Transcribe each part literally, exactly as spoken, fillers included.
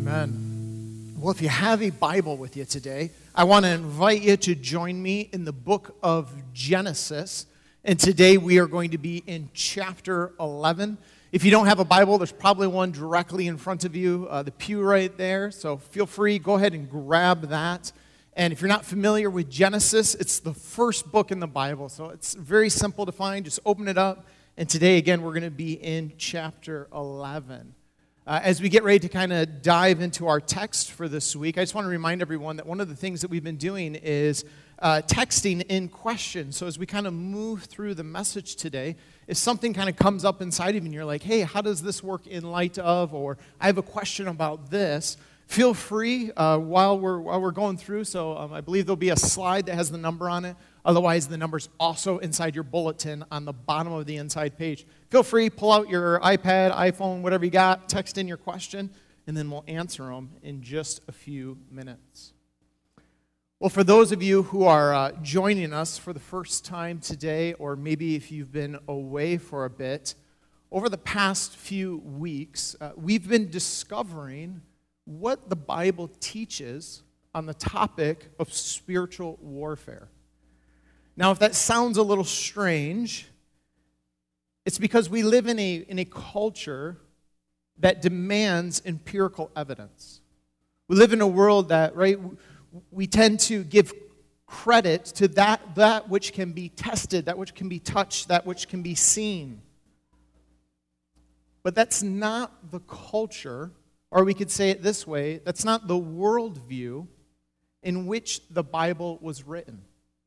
Amen. Well, if you have a Bible with you today, I want to invite you to join me in the book of Genesis. And today we are going to be in chapter eleven. If you don't have a Bible, there's probably one directly in front of you, uh, the pew right there. So feel free, go ahead and grab that. And if you're not familiar with Genesis, it's the first book in the Bible. So it's very simple to find. Just open it up. And today, again, we're going to be in chapter eleven. Uh, as we get ready to kind of dive into our text for this week, I just want to remind everyone that one of the things that we've been doing is uh, texting in questions. So as we kind of move through the message today, if something kind of comes up inside of you and you're like, hey, how does this work in light of, or I have a question about this, feel free uh, while we're while we're going through. So um, I believe there'll be a slide that has the number on it. Otherwise, the number's also inside your bulletin on the bottom of the inside page. Feel free, pull out your iPad, iPhone, whatever you got, text in your question, and then we'll answer them in just a few minutes. Well, for those of you who are uh, joining us for the first time today, or maybe if you've been away for a bit, over the past few weeks, uh, we've been discovering what the Bible teaches on the topic of spiritual warfare. Now, if that sounds a little strange, it's because we live in a, in a culture that demands empirical evidence. We live in a world that, right, we tend to give credit to that, that which can be tested, that which can be touched, that which can be seen. But that's not the culture, or we could say it this way, that's not the worldview in which the Bible was written.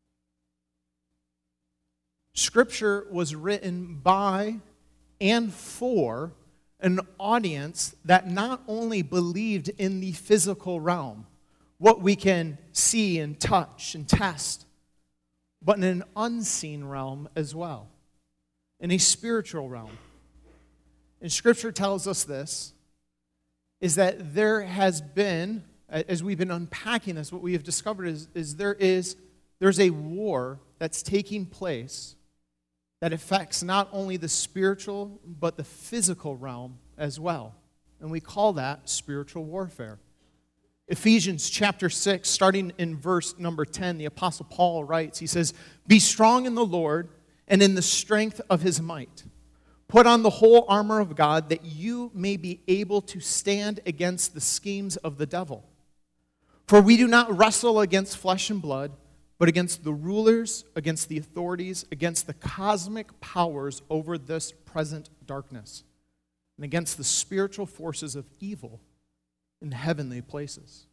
Scripture was written by and for an audience that not only believed in the physical realm, what we can see and touch and test, but in an unseen realm as well, in a spiritual realm. And Scripture tells us this, is that there has been, as we've been unpacking this, what we have discovered is, is there is there's a war that's taking place that affects not only the spiritual, but the physical realm as well. And we call that spiritual warfare. Ephesians chapter six, starting in verse number ten, the Apostle Paul writes, he says, "Be strong in the Lord and in the strength of his might. Put on the whole armor of God that you may be able to stand against the schemes of the devil. For we do not wrestle against flesh and blood, but against the rulers, against the authorities, against the cosmic powers over this present darkness, and against the spiritual forces of evil in heavenly places."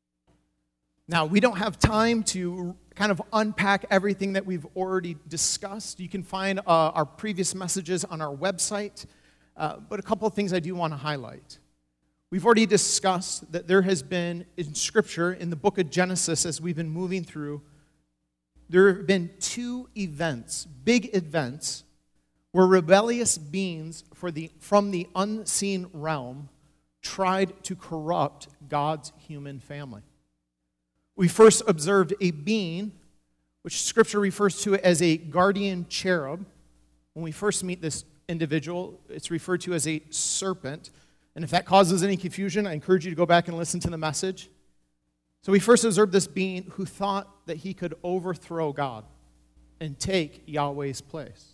Now, we don't have time to kind of unpack everything that we've already discussed. You can find uh, our previous messages on our website, uh, but a couple of things I do want to highlight. We've already discussed that there has been, in Scripture, in the book of Genesis, as we've been moving through, there have been two events, big events, where rebellious beings for the, from the unseen realm tried to corrupt God's human family. We first observed a being, which Scripture refers to as a guardian cherub. When we first meet this individual, it's referred to as a serpent. And if that causes any confusion, I encourage you to go back and listen to the message. So we first observed this being who thought that he could overthrow God and take Yahweh's place.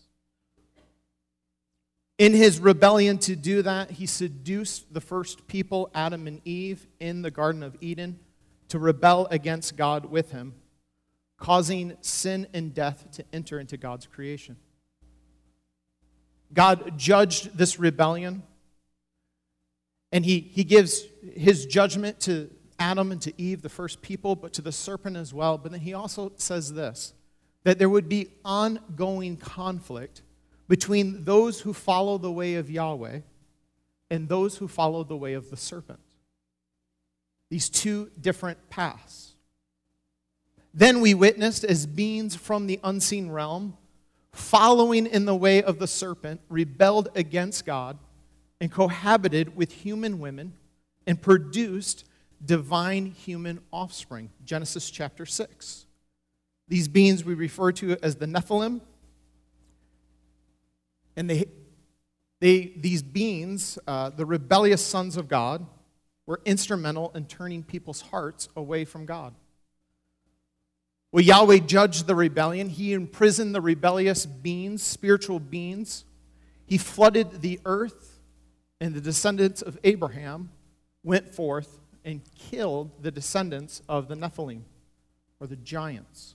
In his rebellion to do that, he seduced the first people, Adam and Eve, in the Garden of Eden to rebel against God with him, causing sin and death to enter into God's creation. God judged this rebellion, and he, he gives his judgment to Adam and to Eve, the first people, but to the serpent as well. But then he also says this, that there would be ongoing conflict between those who follow the way of Yahweh and those who follow the way of the serpent. These two different paths. Then we witnessed as beings from the unseen realm, following in the way of the serpent, rebelled against God and cohabited with human women and produced divine human offspring. Genesis chapter six. These beings we refer to as the Nephilim. And they, they, these beings, uh, the rebellious sons of God, were instrumental in turning people's hearts away from God. Well, Yahweh judged the rebellion. He imprisoned the rebellious beings, spiritual beings. He flooded the earth, and the descendants of Abraham went forth and killed the descendants of the Nephilim, or the giants.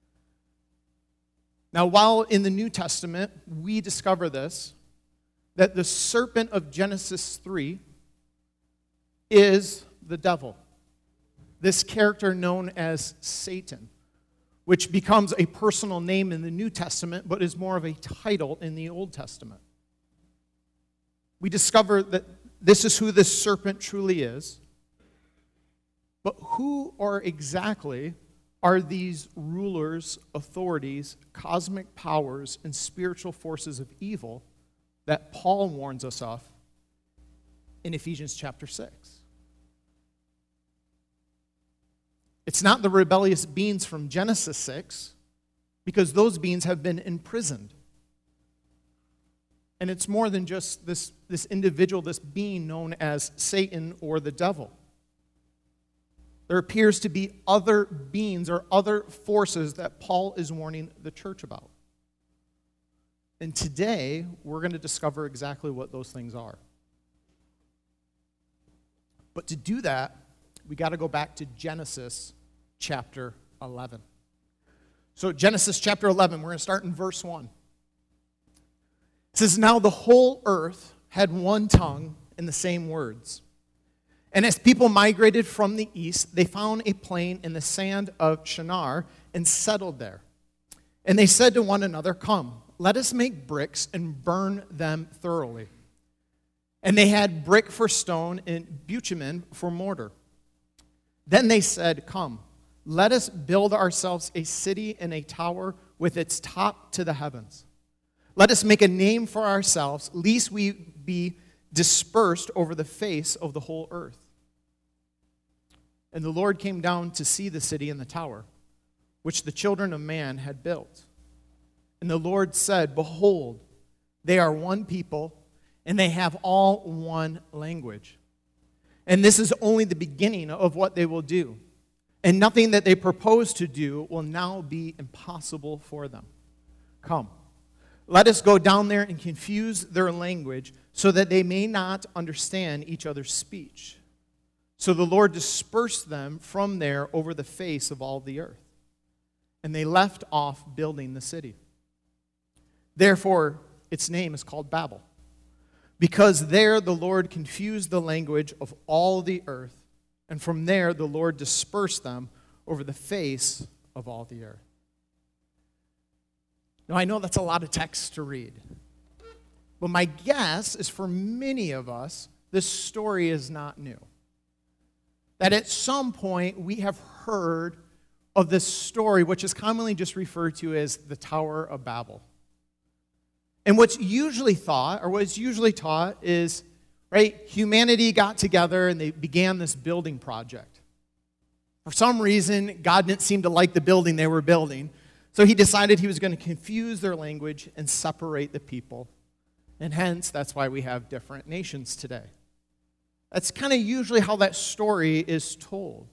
Now, while in the New Testament we discover this, that the serpent of Genesis three is the devil, this character known as Satan, which becomes a personal name in the New Testament, but is more of a title in the Old Testament. We discover that this is who this serpent truly is. But who are exactly are these rulers, authorities, cosmic powers, and spiritual forces of evil that Paul warns us of in Ephesians chapter six? It's not the rebellious beings from Genesis six, because those beings have been imprisoned. And it's more than just this, this individual, this being known as Satan or the devil. There appears to be other beings or other forces that Paul is warning the church about. And today, we're going to discover exactly what those things are. But to do that, we got to go back to Genesis chapter eleven. So Genesis chapter eleven, we're going to start in verse one. It says, "Now the whole earth had one tongue and the same words. And as people migrated from the east, they found a plain in the sand of Shinar and settled there. And they said to one another, 'Come, let us make bricks and burn them thoroughly.' And they had brick for stone and bitumen for mortar. Then they said, 'Come, let us build ourselves a city and a tower with its top to the heavens. Let us make a name for ourselves, lest we be dispersed over the face of the whole earth.' And the Lord came down to see the city and the tower, which the children of man had built. And the Lord said, 'Behold, they are one people, and they have all one language. And this is only the beginning of what they will do. And nothing that they propose to do will now be impossible for them. Come, let us go down there and confuse their language, so that they may not understand each other's speech.' So the Lord dispersed them from there over the face of all the earth. And they left off building the city. Therefore, its name is called Babel, because there the Lord confused the language of all the earth, and from there the Lord dispersed them over the face of all the earth." Now, I know that's a lot of text to read, but my guess is for many of us, this story is not new. That at some point we have heard of this story, which is commonly just referred to as the Tower of Babel. And what's usually thought, or what's usually taught is, right, humanity got together and they began this building project. For some reason, God didn't seem to like the building they were building, so he decided he was going to confuse their language and separate the people. And hence, that's why we have different nations today. That's kind of usually how that story is told.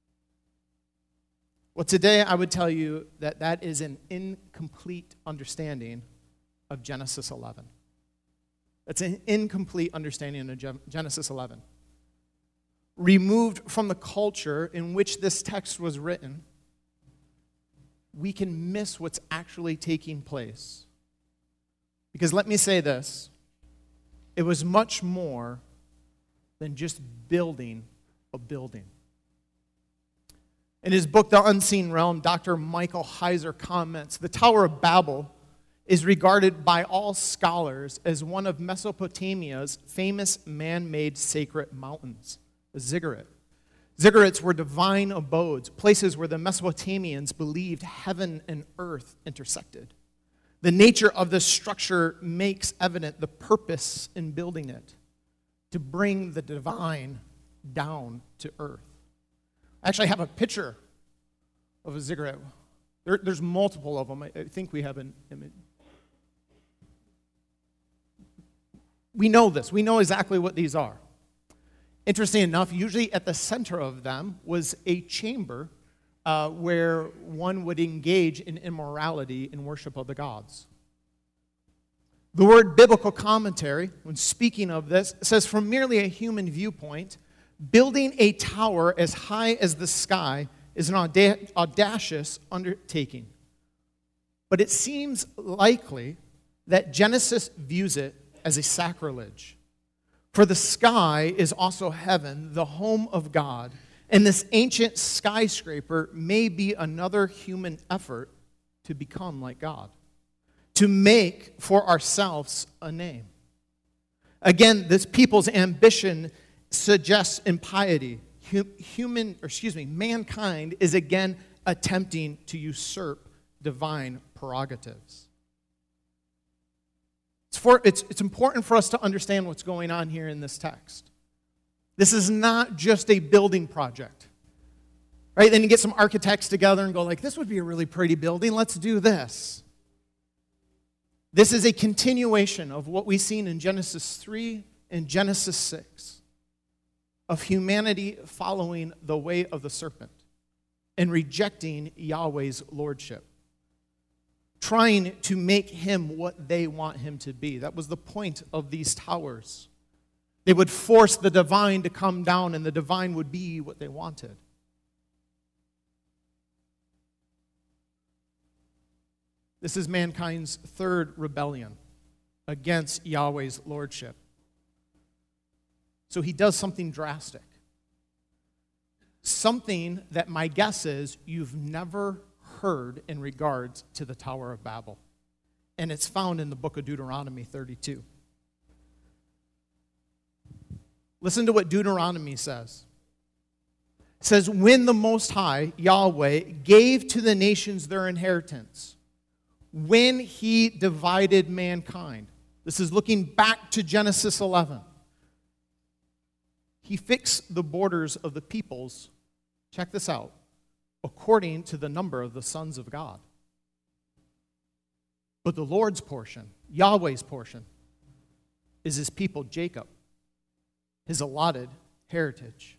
Well, today I would tell you that that is an incomplete understanding of Genesis eleven. That's an incomplete understanding of Genesis eleven. Removed from the culture in which this text was written, we can miss what's actually taking place. Because let me say this, it was much more than just building a building. In his book, The Unseen Realm, Doctor Michael Heiser comments, the Tower of Babel is regarded by all scholars as one of Mesopotamia's famous man-made sacred mountains, the ziggurat. Ziggurats were divine abodes, places where the Mesopotamians believed heaven and earth intersected. The nature of this structure makes evident the purpose in building it, to bring the divine down to earth. I actually have a picture of a ziggurat. There, there's multiple of them. I, I think we have an image. We know this. We know exactly what these are. Interesting enough, usually at the center of them was a chamber uh, where one would engage in immorality in worship of the gods. The word biblical commentary, when speaking of this, says from merely a human viewpoint, building a tower as high as the sky is an auda- audacious undertaking. But it seems likely that Genesis views it as a sacrilege. For the sky is also heaven, the home of God, and this ancient skyscraper may be another human effort to become like God, to make for ourselves a name. Again, this people's ambition suggests impiety. Human, or excuse me, mankind is again attempting to usurp divine prerogatives. It's, for, it's, it's important for us to understand what's going on here in this text. This is not just a building project, right? Then you get some architects together and go like, this would be a really pretty building, let's do this. This is a continuation of what we've seen in Genesis three and Genesis six, of humanity following the way of the serpent and rejecting Yahweh's lordship, trying to make him what they want him to be. That was the point of these towers. They would force the divine to come down, and the divine would be what they wanted. This is mankind's third rebellion against Yahweh's lordship. So he does something drastic. Something that my guess is you've never heard in regards to the Tower of Babel. And it's found in the book of Deuteronomy thirty-two. Listen to what Deuteronomy says. It says, when the Most High, Yahweh, gave to the nations their inheritance, when he divided mankind. This is looking back to Genesis eleven. He fixed the borders of the peoples, check this out, according to the number of the sons of God. But the Lord's portion, Yahweh's portion, is his people Jacob, his allotted heritage.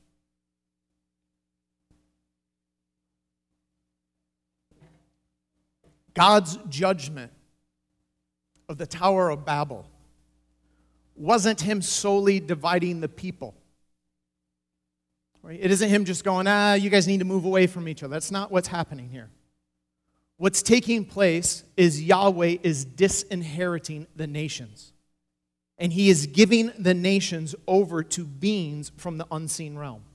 God's judgment of the Tower of Babel wasn't him solely dividing the people. Right? It isn't him just going, ah, you guys need to move away from each other. That's not what's happening here. What's taking place is Yahweh is disinheriting the nations. And he is giving the nations over to beings from the unseen realm.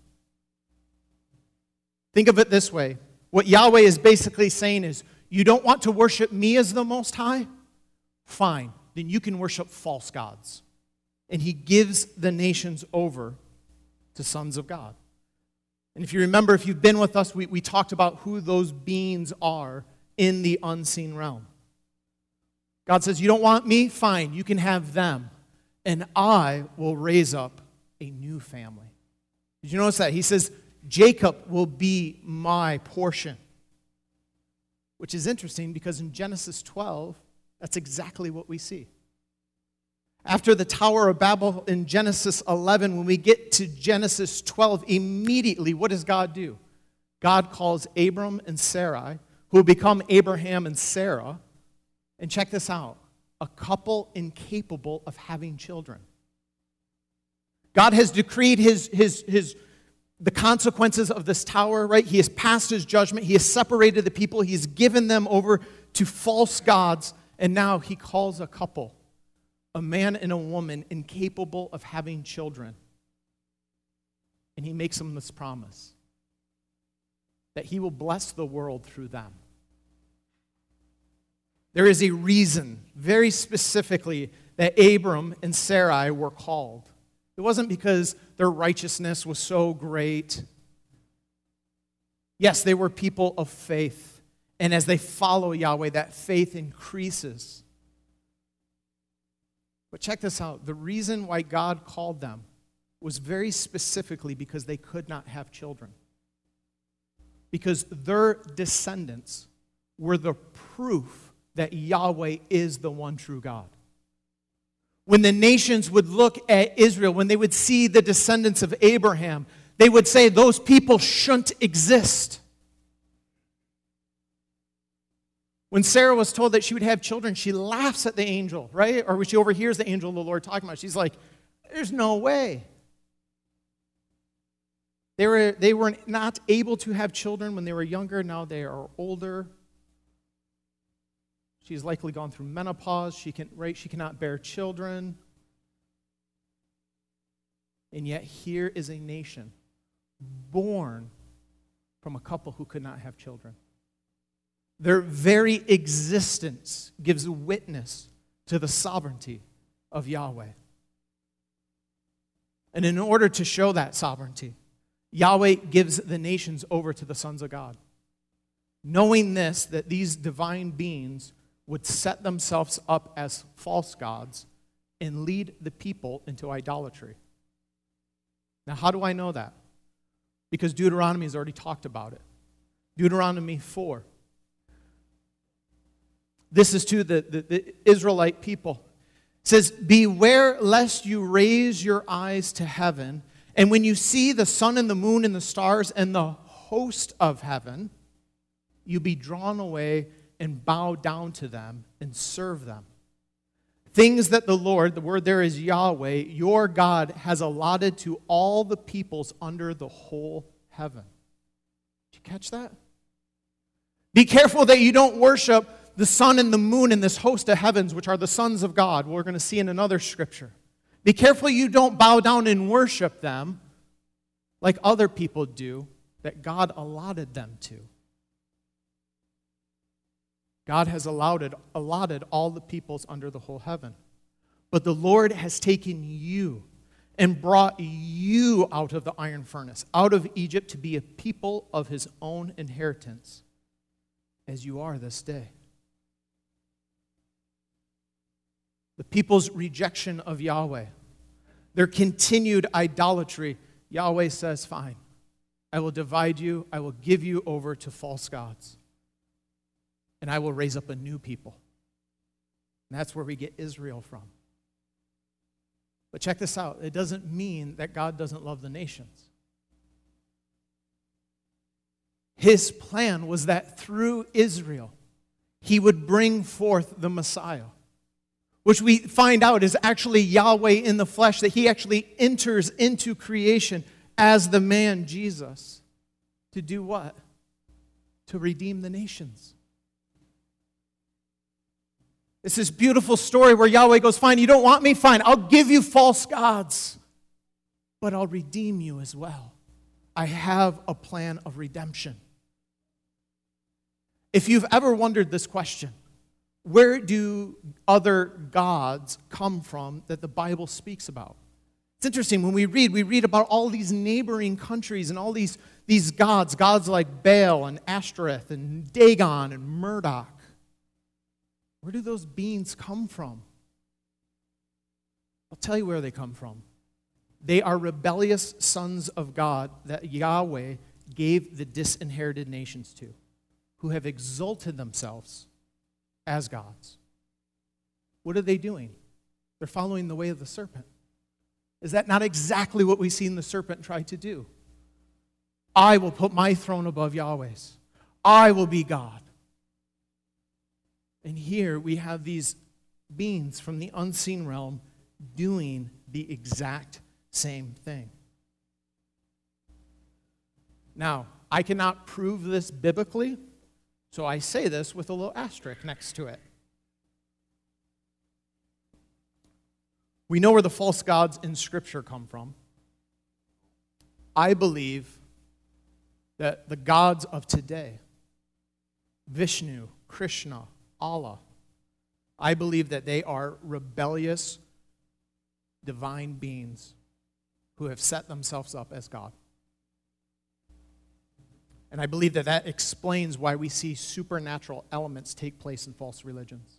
Think of it this way. What Yahweh is basically saying is, you don't want to worship me as the Most High? Fine. Then you can worship false gods. And he gives the nations over to sons of God. And if you remember, if you've been with us, we, we talked about who those beings are in the unseen realm. God says, you don't want me? Fine. You can have them. And I will raise up a new family. Did you notice that? He says, Jacob will be my portion. Which is interesting because in Genesis twelve, that's exactly what we see. After the Tower of Babel in Genesis eleven, when we get to Genesis twelve, immediately what does God do? God calls Abram and Sarai, who will become Abraham and Sarah. And check this out, a couple incapable of having children. God has decreed his, his, his, the consequences of this tower, right? He has passed his judgment. He has separated the people. He has given them over to false gods. And now he calls a couple, a man and a woman, incapable of having children. And he makes them this promise that he will bless the world through them. There is a reason, very specifically, that Abram and Sarai were called. It wasn't because their righteousness was so great. Yes, they were people of faith. And as they follow Yahweh, that faith increases. But check this out. The reason why God called them was very specifically because they could not have children. Because their descendants were the proof that Yahweh is the one true God. When the nations would look at Israel, when they would see the descendants of Abraham, they would say those people shouldn't exist. When Sarah was told that she would have children, she laughs at the angel, right? Or when she overhears the angel of the Lord talking about it, she's like, there's no way. They were, they were not able to have children when they were younger. Now they are older. She's likely gone through menopause. She can, right? She cannot bear children. And yet here is a nation born from a couple who could not have children. Their very existence gives witness to the sovereignty of Yahweh. And in order to show that sovereignty, Yahweh gives the nations over to the sons of God. Knowing this, that these divine beings would set themselves up as false gods and lead the people into idolatry. Now, how do I know that? Because Deuteronomy has already talked about it. Deuteronomy four. This is to the, the, the Israelite people. It says, beware lest you raise your eyes to heaven, and when you see the sun and the moon and the stars and the host of heaven, you be drawn away and bow down to them and serve them. Things that the Lord, the word there is Yahweh, your God, has allotted to all the peoples under the whole heaven. Did you catch that? Be careful that you don't worship the sun and the moon and this host of heavens, which are the sons of God. We're going to see in another scripture. Be careful you don't bow down and worship them like other people do that God allotted them to. God has allotted, allotted all the peoples under the whole heaven. But the Lord has taken you and brought you out of the iron furnace, out of Egypt, to be a people of his own inheritance, as you are this day. The people's rejection of Yahweh, their continued idolatry, Yahweh says, fine, I will divide you, I will give you over to false gods, and I will raise up a new people. And that's where we get Israel from. But check this out. It doesn't mean that God doesn't love the nations. His plan was that through Israel, he would bring forth the Messiah, which we find out is actually Yahweh in the flesh, that he actually enters into creation as the man Jesus. To do what? To redeem the nations. It's this beautiful story where Yahweh goes, fine, you don't want me? Fine, I'll give you false gods, but I'll redeem you as well. I have a plan of redemption. If you've ever wondered this question, where do other gods come from that the Bible speaks about? It's interesting, when we read, we read about all these neighboring countries and all these, these gods, gods like Baal and Ashtoreth and Dagon and Marduk. Where do those beings come from? I'll tell you where they come from. They are rebellious sons of God that Yahweh gave the disinherited nations to, who have exalted themselves as gods. What are they doing? They're following the way of the serpent. Is that not exactly what we've seen the serpent try to do? I will put my throne above Yahweh's. I will be God. And here we have these beings from the unseen realm doing the exact same thing. Now, I cannot prove this biblically, so I say this with a little asterisk next to it. We know where the false gods in Scripture come from. I believe that the gods of today, Vishnu, Krishna, Allah, I believe that they are rebellious divine beings who have set themselves up as God. And I believe that that explains why we see supernatural elements take place in false religions.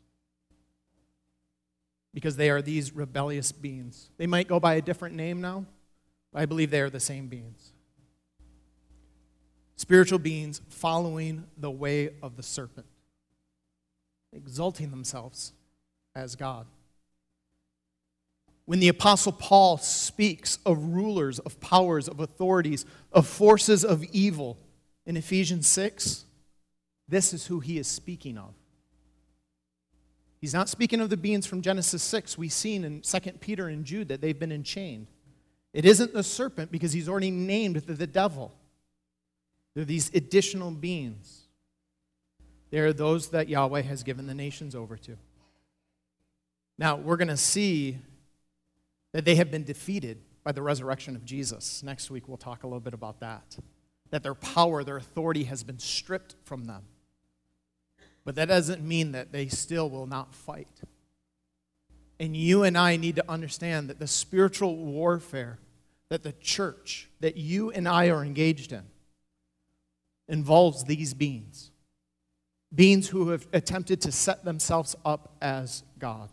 Because they are these rebellious beings. They might go by a different name now, but I believe they are the same beings. Spiritual beings following the way of the serpent, exalting themselves as God. When the Apostle Paul speaks of rulers, of powers, of authorities, of forces of evil in Ephesians six, this is who he is speaking of. He's not speaking of the beings from Genesis six. We've seen in Second Peter and Jude that they've been enchained. It isn't the serpent because he's already named the, the devil. They're these additional beings. They're those that Yahweh has given the nations over to. Now, we're going to see that they have been defeated by the resurrection of Jesus. Next week, we'll talk a little bit about that. That their power, their authority has been stripped from them. But that doesn't mean that they still will not fight. And you and I need to understand that the spiritual warfare that the church, that you and I are engaged in, involves these beings. Beings who have attempted to set themselves up as God.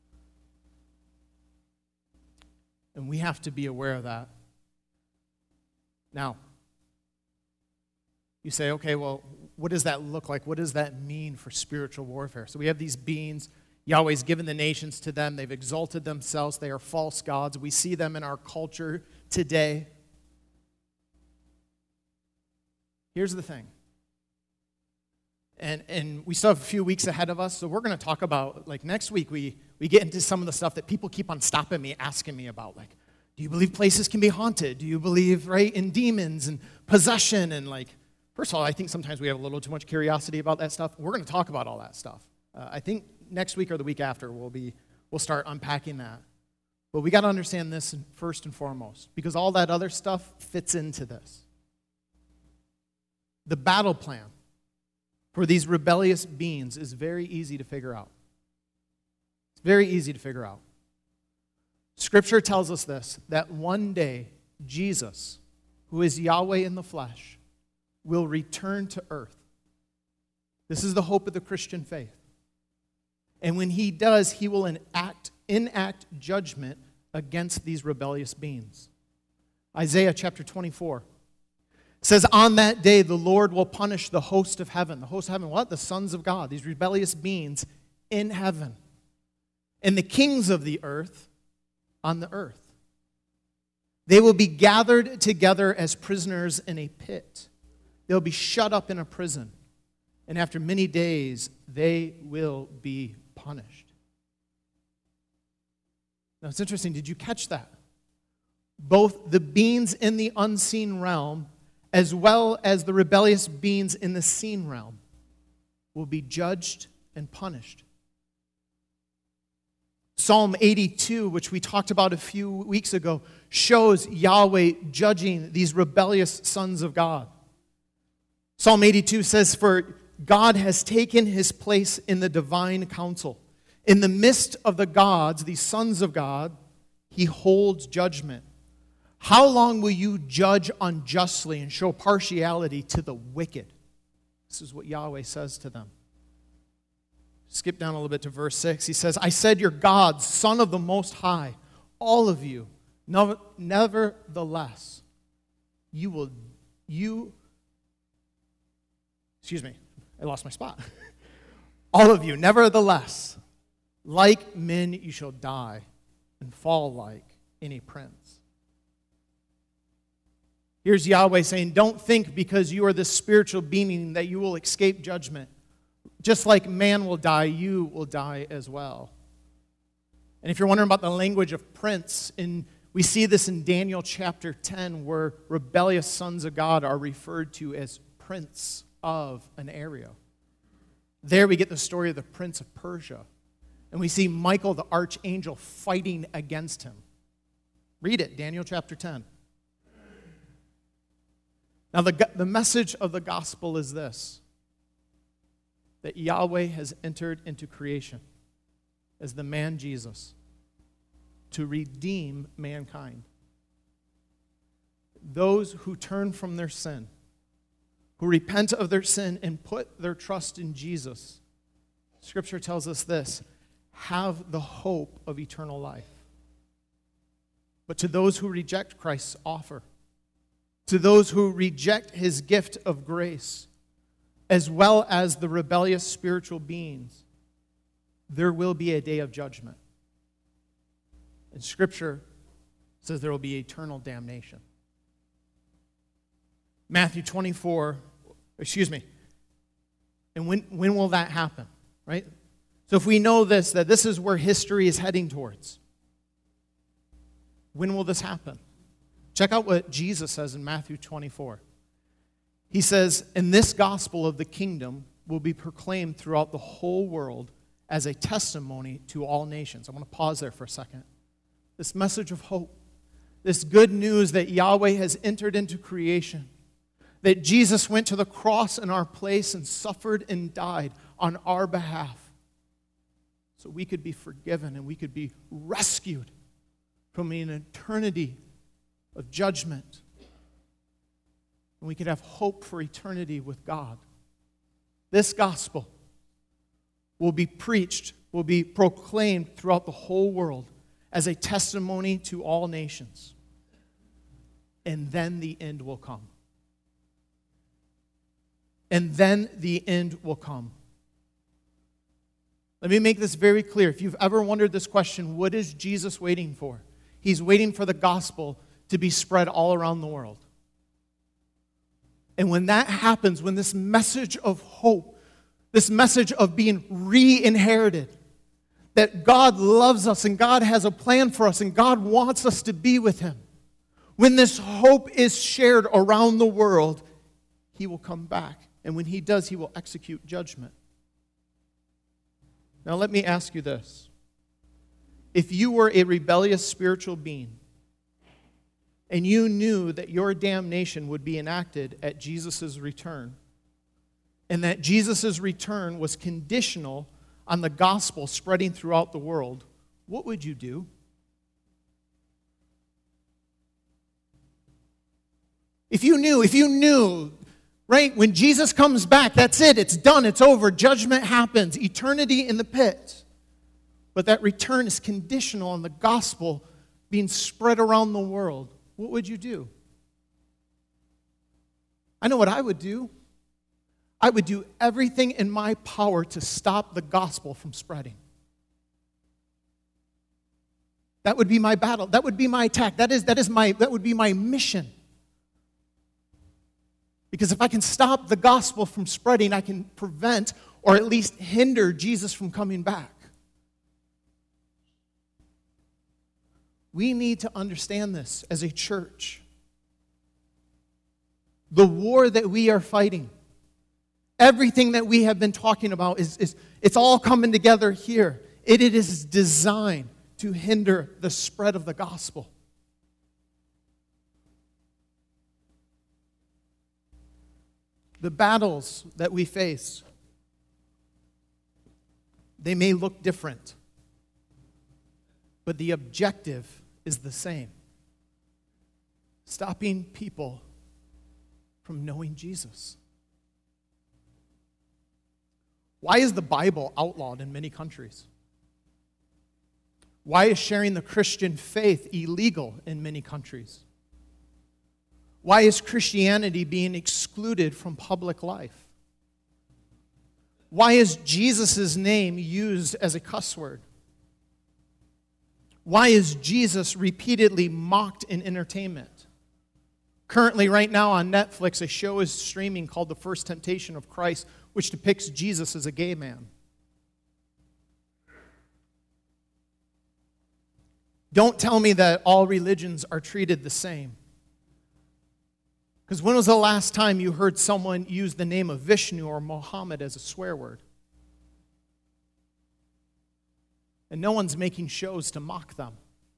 And we have to be aware of that. Now, you say, okay, well, what does that look like? What does that mean for spiritual warfare? So we have these beings. Yahweh's given the nations to them. They've exalted themselves. They are false gods. We see them in our culture today. Here's the thing. And and we still have a few weeks ahead of us, so we're going to talk about, like next week, we, we get into some of the stuff that people keep on stopping me, asking me about. Like, do you believe places can be haunted? Do you believe, right, in demons and possession? And like, first of all, I think sometimes we have a little too much curiosity about that stuff. We're going to talk about all that stuff. Uh, I think next week or the week after, we'll be we'll start unpacking that. But we got to understand this first and foremost, because all that other stuff fits into this. The battle plan for these rebellious beings is very easy to figure out. It's very easy to figure out. Scripture tells us this, that one day Jesus, who is Yahweh in the flesh, will return to earth. This is the hope of the Christian faith. And when he does, he will enact, enact judgment against these rebellious beings. Isaiah chapter twenty-four says, on that day the Lord will punish the host of heaven. The host of heaven, what? The sons of God, these rebellious beings in heaven. And the kings of the earth on the earth. They will be gathered together as prisoners in a pit. They'll be shut up in a prison. And after many days, they will be punished. Now, it's interesting. Did you catch that? Both the beings in the unseen realm as well as the rebellious beings in the seen realm will be judged and punished. Psalm eighty-two, which we talked about a few weeks ago, shows Yahweh judging these rebellious sons of God. Psalm eighty-two says, for God has taken his place in the divine council. In the midst of the gods, these sons of God, he holds judgment. How long will you judge unjustly and show partiality to the wicked? This is what Yahweh says to them. Skip down a little bit to verse six. He says, I said, you're gods, son of the Most High, all of you. No, nevertheless, you will, you, excuse me, I lost my spot. All of you, nevertheless, like men you shall die and fall like any prince. Here's Yahweh saying, don't think because you are this spiritual being that you will escape judgment. Just like man will die, you will die as well. And if you're wondering about the language of prince, in, we see this in Daniel chapter ten, where rebellious sons of God are referred to as prince of an area. There we get the story of the prince of Persia. And we see Michael the archangel fighting against him. Read it, Daniel chapter ten. Now, the, the message of the gospel is this, that Yahweh has entered into creation as the man Jesus to redeem mankind. Those who turn from their sin, who repent of their sin and put their trust in Jesus, Scripture tells us this, have the hope of eternal life. But to those who reject Christ's offer, to those who reject his gift of grace, as well as the rebellious spiritual beings, there will be a day of judgment. And Scripture says there will be eternal damnation. Matthew twenty-four, excuse me. And when, when will that happen, right? So if we know this, that this is where history is heading towards, when will this happen? Check out what Jesus says in Matthew twenty-four. He says, "And this gospel of the kingdom will be proclaimed throughout the whole world as a testimony to all nations." I want to pause there for a second. This message of hope, this good news that Yahweh has entered into creation, that Jesus went to the cross in our place and suffered and died on our behalf so we could be forgiven and we could be rescued from an eternity of judgment. And we could have hope for eternity with God. This gospel will be preached, will be proclaimed throughout the whole world as a testimony to all nations. And then the end will come. And then the end will come. Let me make this very clear. If you've ever wondered this question, what is Jesus waiting for? He's waiting for the gospel to be spread all around the world. And when that happens, when this message of hope, this message of being re-inherited, that God loves us and God has a plan for us and God wants us to be with Him, when this hope is shared around the world, He will come back. And when He does, He will execute judgment. Now let me ask you this. If you were a rebellious spiritual being, and you knew that your damnation would be enacted at Jesus' return, and that Jesus' return was conditional on the gospel spreading throughout the world, what would you do? If you knew, if you knew, right, when Jesus comes back, that's it, it's done, it's over, judgment happens, eternity in the pit. But that return is conditional on the gospel being spread around the world. What would you do? I know what I would do. I would do everything in my power to stop the gospel from spreading. That would be my battle. That would be my attack. That is, that is my, that would be my mission. Because if I can stop the gospel from spreading, I can prevent or at least hinder Jesus from coming back. We need to understand this as a church. The war that we are fighting, everything that we have been talking about, is, is it's all coming together here. It, it is designed to hinder the spread of the gospel. The battles that we face, they may look different, but the objective is the same. Stopping people from knowing Jesus. Why is the Bible outlawed in many countries? Why is sharing the Christian faith illegal in many countries? Why is Christianity being excluded from public life? Why is Jesus' name used as a cuss word? Why is Jesus repeatedly mocked in entertainment? Currently, right now on Netflix, a show is streaming called The First Temptation of Christ, which depicts Jesus as a gay man. Don't tell me that all religions are treated the same. Because when was the last time you heard someone use the name of Vishnu or Muhammad as a swear word? And no one's making shows to mock them.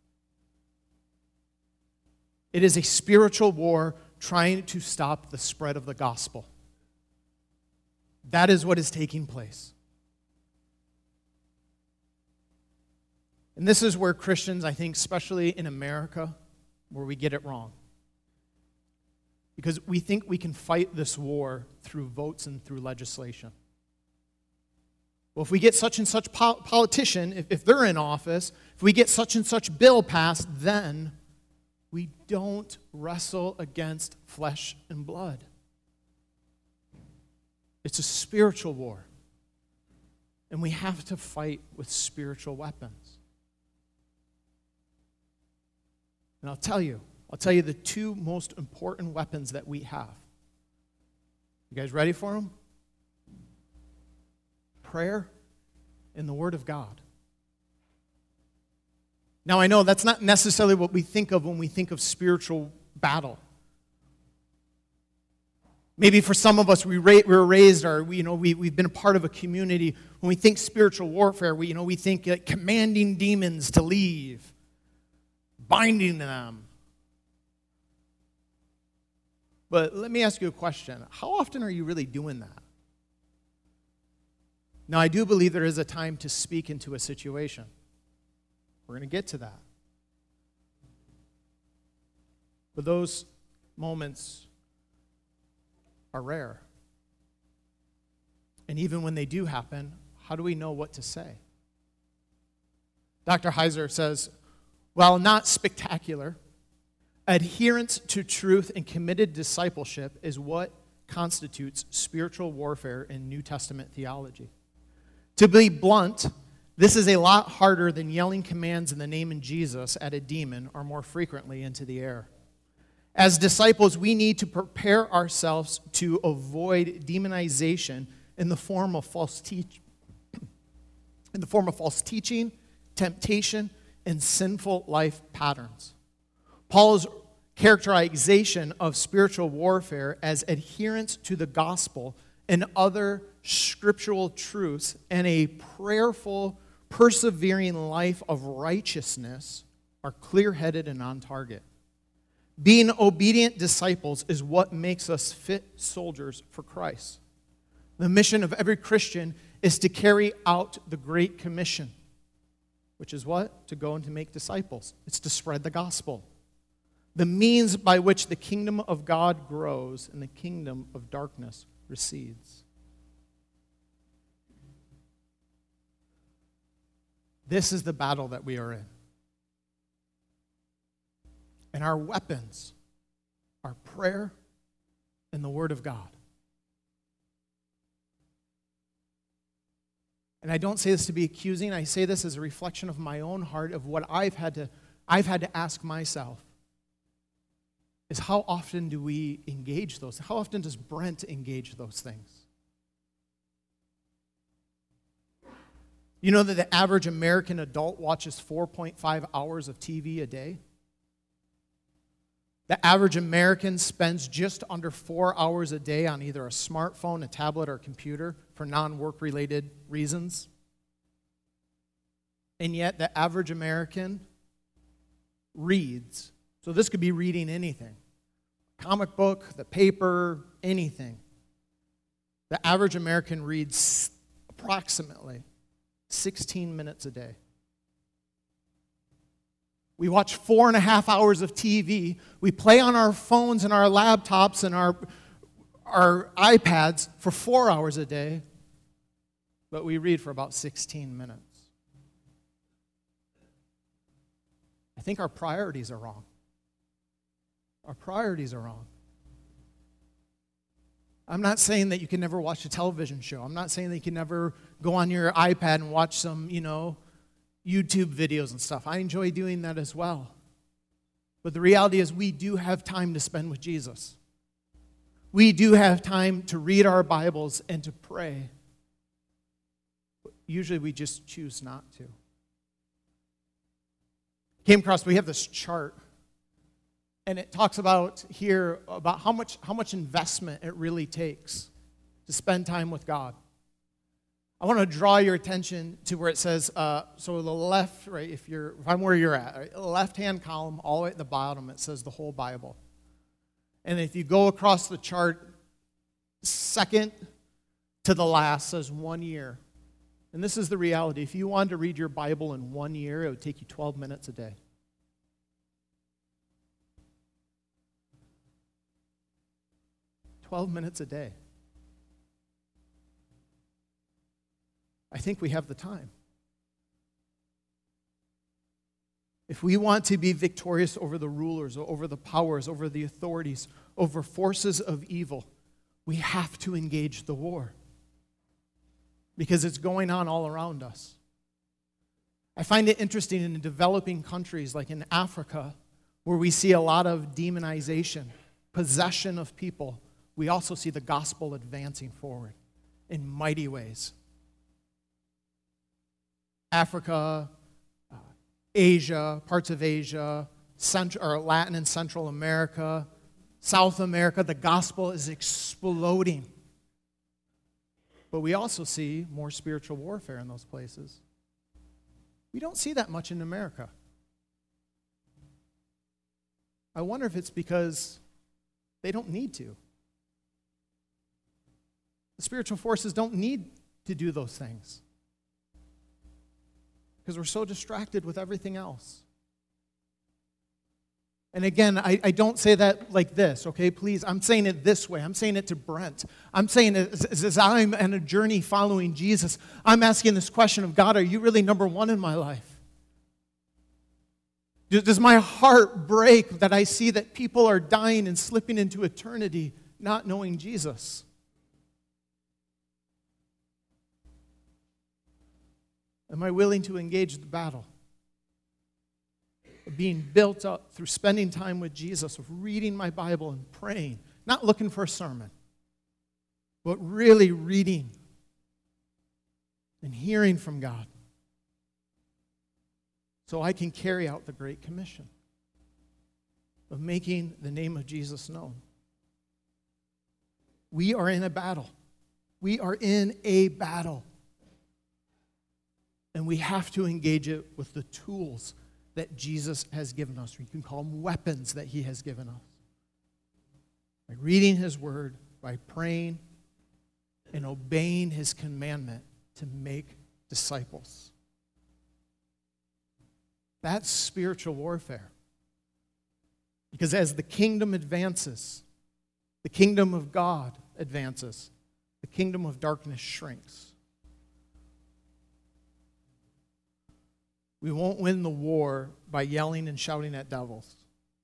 It is a spiritual war trying to stop the spread of the gospel. That is what is taking place. And this is where Christians, I think, especially in America, where we get it wrong. Because we think we can fight this war through votes and through legislation. Well, if we get such and such pol- politician, if, if they're in office, if we get such and such bill passed, then we don't wrestle against flesh and blood. It's a spiritual war. And we have to fight with spiritual weapons. And I'll tell you, I'll tell you the two most important weapons that we have. You guys ready for them? Prayer and the Word of God. Now, I know that's not necessarily what we think of when we think of spiritual battle. Maybe for some of us, we, ra- we were raised, or we, you know, we, we've been a part of a community. When we think spiritual warfare, we, you know, we think uh, commanding demons to leave, binding them. But let me ask you a question. How often are you really doing that? Now, I do believe there is a time to speak into a situation. We're going to get to that. But those moments are rare. And even when they do happen, how do we know what to say? Doctor Heiser says, while not spectacular, adherence to truth and committed discipleship is what constitutes spiritual warfare in New Testament theology. To be blunt, this is a lot harder than yelling commands in the name of Jesus at a demon or more frequently into the air. As disciples, we need to prepare ourselves to avoid demonization in the form of false teach, in the form of false teaching, temptation, and sinful life patterns. Paul's characterization of spiritual warfare as adherence to the gospel and other scriptural truths and a prayerful, persevering life of righteousness are clear-headed and on target. Being obedient disciples is what makes us fit soldiers for Christ. The mission of every Christian is to carry out the Great Commission, which is what? To go and to make disciples. It's to spread the gospel. The means by which the kingdom of God grows and the kingdom of darkness recedes. This is the battle that we are in. And our weapons are prayer and the Word of God. And I don't say this to be accusing. I say this as a reflection of my own heart, of what I've had to, I've had to ask myself. Is how often do we engage those? How often does Brent engage those things? You know that the average American adult watches four point five hours of T V a day? The average American spends just under four hours a day on either a smartphone, a tablet, or a computer for non-work related reasons. And yet the average American reads. So this could be reading anything. Comic book, the paper, anything. The average American reads approximately sixteen minutes a day. We watch four and a half hours of T V. We play on our phones and our laptops and our, our iPads for four hours a day, but we read for about sixteen minutes. I think our priorities are wrong. Our priorities are wrong. I'm not saying that you can never watch a television show. I'm not saying that you can never go on your iPad and watch some, you know, YouTube videos and stuff. I enjoy doing that as well. But the reality is we do have time to spend with Jesus. We do have time to read our Bibles and to pray. But usually we just choose not to. Came across, we have this chart, and it talks about here about how much, how much investment it really takes to spend time with God. I want to draw your attention to where it says, uh, so the left, right, if you're, if I'm where you're at, right, left-hand column, all the way at the bottom, it says the whole Bible. And if you go across the chart, second to the last says one year. And this is the reality. If you wanted to read your Bible in one year, it would take you twelve minutes a day. twelve minutes a day. I think we have the time. If we want to be victorious over the rulers, over the powers, over the authorities, over forces of evil, we have to engage the war. Because it's going on all around us. I find it interesting in developing countries like in Africa, where we see a lot of demonization, possession of people, we also see the gospel advancing forward in mighty ways. Africa, uh, Asia, parts of Asia, Central, or Latin and Central America, South America, the gospel is exploding. But we also see more spiritual warfare in those places. We don't see that much in America. I wonder if it's because they don't need to. The spiritual forces don't need to do those things because we're so distracted with everything else. And again, I, I don't say that like this, okay? Please, I'm saying it this way. I'm saying it to Brent. I'm saying it as, as I'm on a journey following Jesus. I'm asking this question of, God, are you really number one in my life? Does my heart break that I see that people are dying and slipping into eternity not knowing Jesus? Am I willing to engage the battle of being built up through spending time with Jesus, of reading my Bible and praying, not looking for a sermon, but really reading and hearing from God so I can carry out the Great Commission of making the name of Jesus known? We are in a battle. We are in a battle. And we have to engage it with the tools that Jesus has given us. You can call them weapons that he has given us. By reading his word, by praying, and obeying his commandment to make disciples. That's spiritual warfare. Because as the kingdom advances, the kingdom of God advances, the kingdom of darkness shrinks. We won't win the war by yelling and shouting at devils.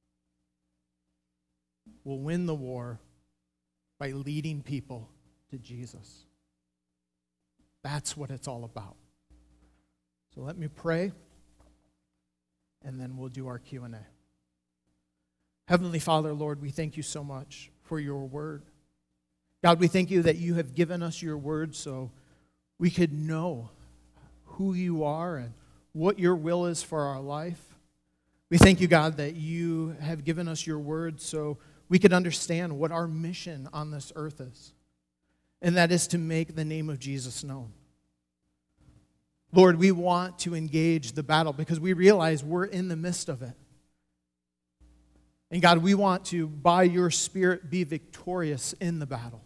We'll win the war by leading people to Jesus. That's what it's all about. So let me pray, and then we'll do our Q and A. Heavenly Father, Lord, we thank you so much for your word. God, we thank you that you have given us your word so we could know who you are and what your will is for our life. We thank you, God, that you have given us your word so we could understand what our mission on this earth is, and that is to make the name of Jesus known. Lord, we want to engage the battle because we realize we're in the midst of it. And God, we want to, by your Spirit, be victorious in the battle.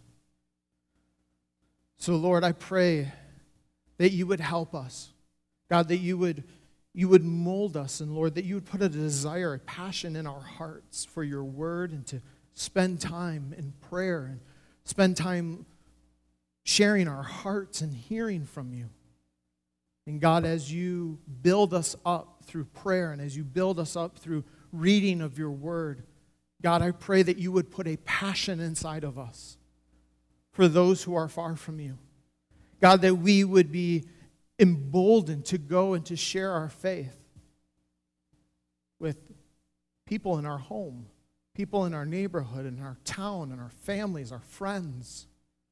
So, Lord, I pray that you would help us. God, that you would, you would mold us, and Lord, that you would put a desire, a passion in our hearts for your word and to spend time in prayer and spend time sharing our hearts and hearing from you. And God, as you build us up through prayer and as you build us up through reading of your word, God, I pray that you would put a passion inside of us for those who are far from you. God, that we would be emboldened to go and to share our faith with people in our home, people in our neighborhood, in our town, in our families, our friends.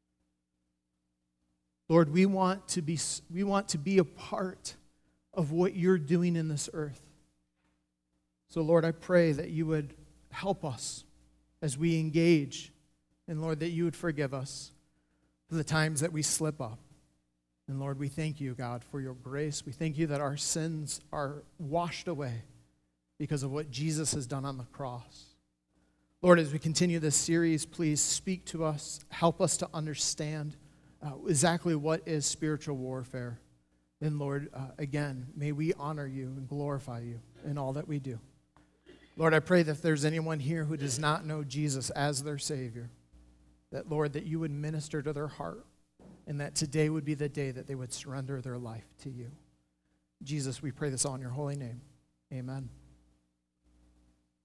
Lord, we want to be, we want to be a part of what you're doing in this earth. So, Lord, I pray that you would help us as we engage, and Lord, that you would forgive us for the times that we slip up. And Lord, we thank you, God, for your grace. We thank you that our sins are washed away because of what Jesus has done on the cross. Lord, as we continue this series, please speak to us. Help us to understand uh, exactly what is spiritual warfare. And Lord, uh, again, may we honor you and glorify you in all that we do. Lord, I pray that if there's anyone here who does not know Jesus as their Savior, that, Lord, that you would minister to their heart. And that today would be the day that they would surrender their life to you. Jesus, we pray this all in your holy name. Amen.